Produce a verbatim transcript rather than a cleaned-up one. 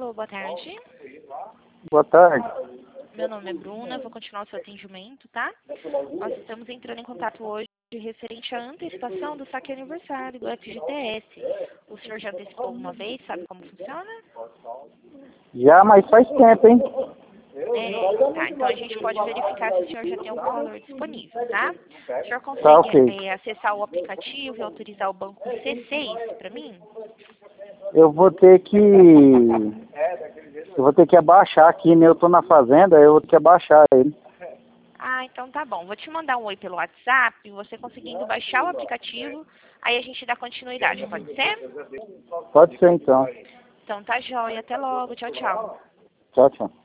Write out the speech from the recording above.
Alô, boa tarde. Boa tarde. Meu nome é Bruna, vou continuar o seu atendimento, tá? Nós estamos entrando em contato hoje referente à antecipação do saque aniversário do F G T S. O senhor já antecipou alguma vez? Sabe como funciona? Já, mas faz tempo, hein? É, tá, então a gente pode verificar se o senhor já tem algum valor disponível, tá? O senhor consegue Tá, ok. é, acessar o aplicativo e autorizar o banco C seis para mim? Eu vou ter que... Eu vou ter que abaixar aqui, né? Eu tô na fazenda, eu vou ter que abaixar ele. Ah, então tá bom. Vou te mandar um oi pelo WhatsApp, você conseguindo baixar o aplicativo, aí a gente dá continuidade, pode ser? Pode ser, então. Então tá jóia, até logo, tchau, tchau. Tchau, tchau.